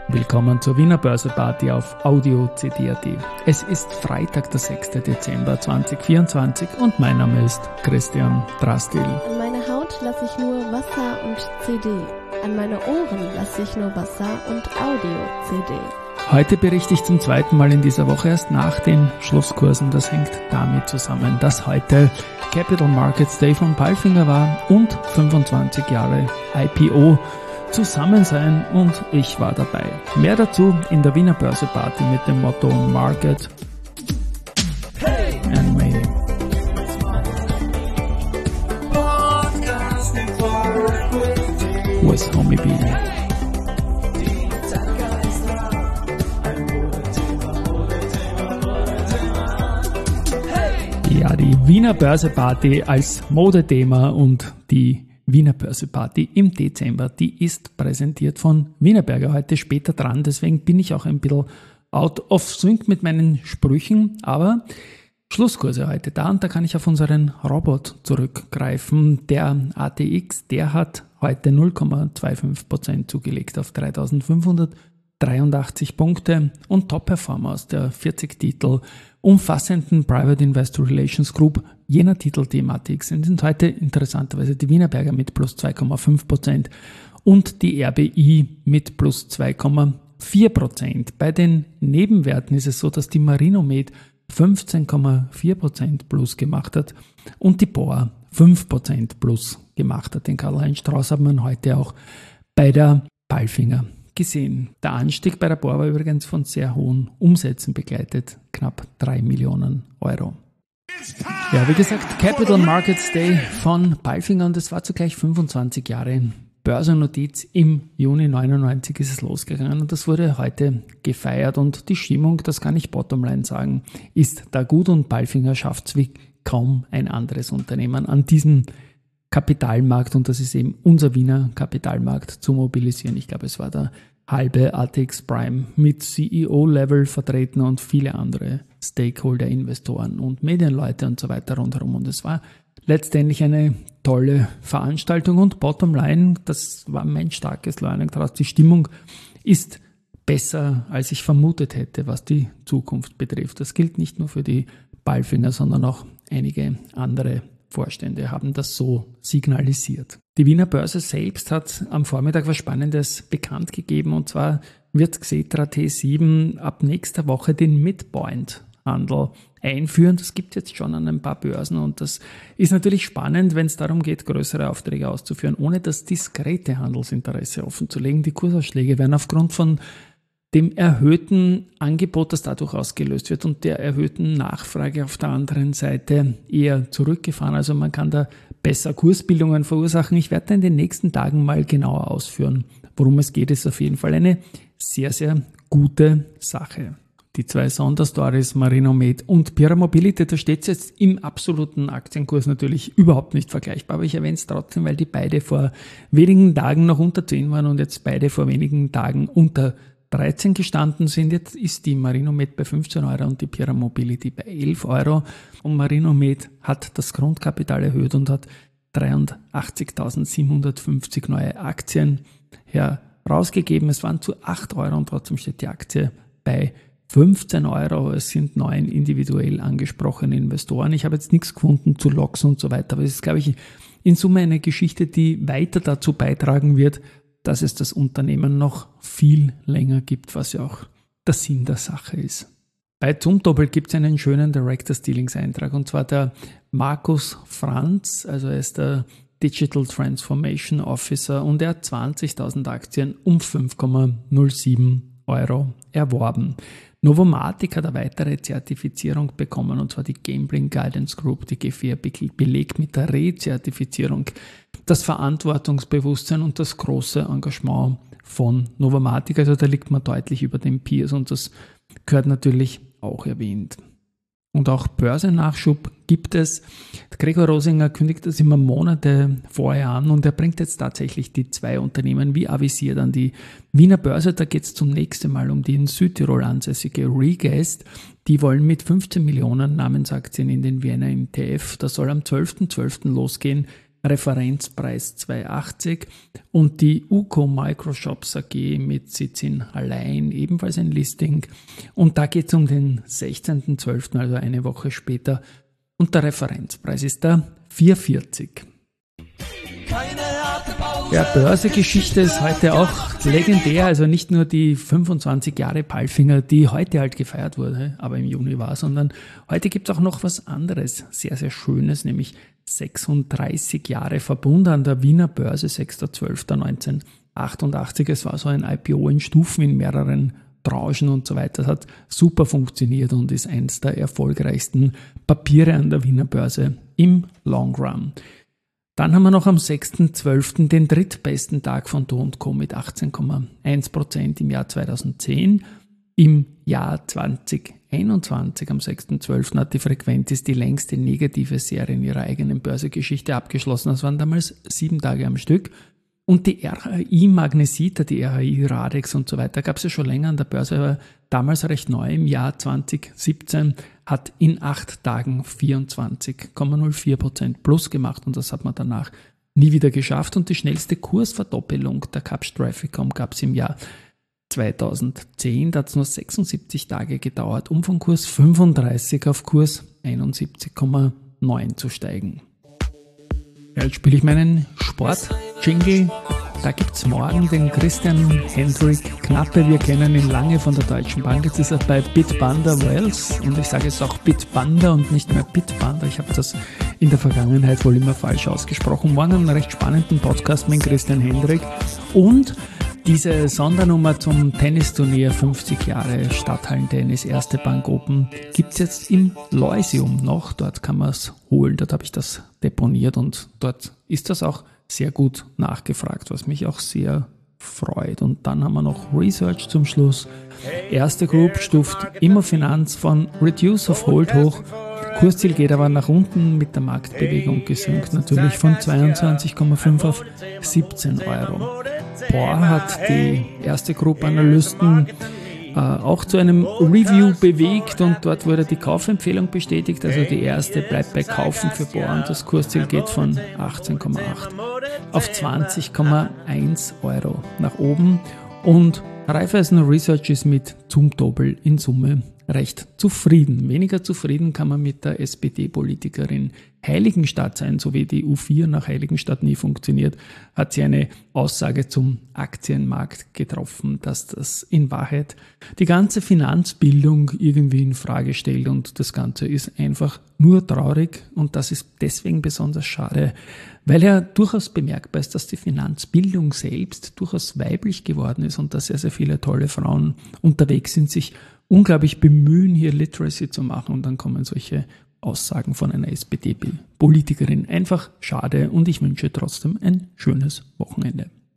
Willkommen zur Wiener Börse-Party auf Audio CD.at. Es ist Freitag, der 6. Dezember 2024 und mein Name ist Christian Drastil. An meine Haut lasse ich nur Wasser und CD. An meine Ohren lasse ich nur Wasser und Audio-CD. Heute berichte ich zum zweiten Mal in dieser Woche erst nach den Schlusskursen. Das hängt damit zusammen, dass heute Capital Markets Day von Palfinger war und 25 Jahre IPO zusammen sein und ich war dabei. Mehr dazu in der Wiener Börse Party mit dem Motto Market and Me. With Homie B. Ja, die Wiener Börse Party als Modethema und die Wiener Börse Party im Dezember, die ist präsentiert von Wienerberger, heute später dran, deswegen bin ich auch ein bisschen out of sync mit meinen Sprüchen, aber Schlusskurse heute da und da kann ich auf unseren Robot zurückgreifen. Der ATX, der hat heute 0,25% zugelegt auf 3.583 Punkte und Top-Performer aus der 40 Titel umfassenden Private Investor Relations Group jener Titelthematik sind heute interessanterweise die Wienerberger mit plus 2,5% und die RBI mit plus 2,4%. Bei den Nebenwerten ist es so, dass die Marinomed 15,4% plus gemacht hat und die BOA 5% plus gemacht hat. Den Karl-Heinz Strauß hat man heute auch bei der Palfinger gesehen. Der Anstieg bei der BOA war übrigens von sehr hohen Umsätzen begleitet, knapp 3 Millionen Euro. Ja, wie gesagt, Capital Markets Day von Palfinger und es war zugleich 25 Jahre Börsennotiz. Im Juni 99 ist es losgegangen und das wurde heute gefeiert und die Stimmung, das kann ich Bottomline sagen, ist da gut und Palfinger schafft es wie kaum ein anderes Unternehmen an diesem Kapitalmarkt und das ist eben unser Wiener Kapitalmarkt zu mobilisieren. Ich glaube, es war der halbe ATX Prime mit CEO-Level vertreten und viele andere Stakeholder, Investoren und Medienleute und so weiter rundherum. Und es war letztendlich eine tolle Veranstaltung und Bottomline, das war mein starkes Learning daraus. Die Stimmung ist besser, als ich vermutet hätte, was die Zukunft betrifft. Das gilt nicht nur für die Palfinger, sondern auch einige andere Vorstände haben das so signalisiert. Die Wiener Börse selbst hat am Vormittag was Spannendes bekannt gegeben und zwar wird Xetra T7 ab nächster Woche den Midpoint-Handel einführen. Das gibt es jetzt schon an ein paar Börsen und das ist natürlich spannend, wenn es darum geht, größere Aufträge auszuführen, ohne das diskrete Handelsinteresse offenzulegen. Die Kursausschläge werden aufgrund von dem erhöhten Angebot, das dadurch ausgelöst wird und der erhöhten Nachfrage auf der anderen Seite eher zurückgefahren. Also man kann da besser Kursbildungen verursachen. Ich werde in den nächsten Tagen mal genauer ausführen, worum es geht. Ist auf jeden Fall eine sehr, sehr gute Sache. Die zwei Sonderstories, Marinomed und Pierer Mobility, da steht es jetzt im absoluten Aktienkurs natürlich überhaupt nicht vergleichbar, aber ich erwähne es trotzdem, weil die beide vor wenigen Tagen noch unter 10 waren und jetzt beide vor wenigen Tagen unter 13 gestanden sind. Jetzt ist die Marinomed bei 15 Euro und die Pierer Mobility bei 11 Euro. Und Marinomed hat das Grundkapital erhöht und hat 83.750 neue Aktien herausgegeben. Es waren zu 8 Euro und trotzdem steht die Aktie bei 15 Euro. Es sind 9 individuell angesprochene Investoren. Ich habe jetzt nichts gefunden zu Loks und so weiter, aber es ist, glaube ich, in Summe eine Geschichte, die weiter dazu beitragen wird, dass es das Unternehmen noch viel länger gibt, was ja auch der Sinn der Sache ist. Bei Zumtobel gibt es einen schönen Directors Dealings Eintrag und zwar der Markus Franz, also er ist der Digital Transformation Officer und er hat 20.000 Aktien um 5,07 Euro erworben. Novomatic hat eine weitere Zertifizierung bekommen und zwar die Gambling Guidance Group, die G4 belegt mit der Rezertifizierung das Verantwortungsbewusstsein und das große Engagement von Novomatic, also da liegt man deutlich über den Peers und das gehört natürlich auch erwähnt. Und auch Börsennachschub gibt es. Gregor Rosinger kündigt das immer Monate vorher an und er bringt jetzt tatsächlich die zwei Unternehmen wie avisiert an die Wiener Börse. Da geht es zum nächsten Mal um die in Südtirol ansässige Regest. Die wollen mit 15 Millionen Namensaktien in den Vienna MTF. Das soll am 12.12. losgehen. Referenzpreis 2,80 und die UCO Microshops AG mit Sitz in Hallein, ebenfalls ein Listing. Und da geht es um den 16.12., also eine Woche später, und der Referenzpreis ist da 4,40. Ja, Börsegeschichte ist heute auch legendär, also nicht nur die 25 Jahre Palfinger, die heute halt gefeiert wurde, aber im Juni war, sondern heute gibt es auch noch was anderes, sehr, sehr Schönes, nämlich 36 Jahre Verbund an der Wiener Börse, 6.12.1988. Es war so ein IPO in Stufen in mehreren Tranchen und so weiter. Das hat super funktioniert und ist eins der erfolgreichsten Papiere an der Wiener Börse im Long Run. Dann haben wir noch am 6.12. den drittbesten Tag von Do & Co. mit 18,1% im Jahr 2010. Im Jahr 2021, am 6.12. hat die Frequentis die längste negative Serie in ihrer eigenen Börsegeschichte abgeschlossen. Das waren damals 7 Tage am Stück. Und die RHI Magnesita, die RHI Radex und so weiter, gab es ja schon länger an der Börse, aber damals recht neu, im Jahr 2017, hat in 8 Tagen 24,04% plus gemacht und das hat man danach nie wieder geschafft. Und die schnellste Kursverdoppelung der Kapsch Trafficom gab es im Jahr 2010, da hat es nur 76 Tage gedauert, um von Kurs 35 auf Kurs 71,9 zu steigen. Ja, jetzt spiele ich meinen Sport-Jingle. Da gibt es morgen den Christian Hendrik Knappe. Wir kennen ihn lange von der Deutschen Bank. Jetzt ist er bei Bitpanda Wells und ich sage jetzt auch Bitpanda und nicht mehr Bitpanda. Ich habe das in der Vergangenheit wohl immer falsch ausgesprochen. Morgen einen recht spannenden Podcast mit Christian Hendrik und diese Sondernummer zum Tennisturnier 50 Jahre Stadthallentennis, Erste Bank Open, gibt es jetzt im Leusium noch. Dort kann man es holen. Dort habe ich das deponiert und dort ist das auch sehr gut nachgefragt, was mich auch sehr freut. Und dann haben wir noch Research zum Schluss. Erste Group stuft Immofinanz von Reduce auf Hold hoch. Kursziel geht aber nach unten, mit der Marktbewegung gesunken natürlich von 22,5 auf 17 Euro. Bohr hat die erste Group Analysten auch zu einem Review bewegt und dort wurde die Kaufempfehlung bestätigt. Also die erste bleibt bei Kaufen für Bohr und das Kursziel geht von 18,8 auf 20,1 Euro nach oben. Und Raiffeisen Research ist mit Zumtobel in Summe recht zufrieden. Weniger zufrieden kann man mit der SPD-Politikerin Heiligenstadt sein, so wie die U4 nach Heiligenstadt nie funktioniert, hat sie eine Aussage zum Aktienmarkt getroffen, dass das in Wahrheit die ganze Finanzbildung irgendwie in Frage stellt und das Ganze ist einfach nur traurig und das ist deswegen besonders schade, weil ja durchaus bemerkbar ist, dass die Finanzbildung selbst durchaus weiblich geworden ist und dass sehr, sehr viele tolle Frauen unterwegs sind, sich unglaublich bemühen, hier Literacy zu machen und dann kommen solche Aussagen von einer SPD-Politikerin. Einfach schade und ich wünsche trotzdem ein schönes Wochenende.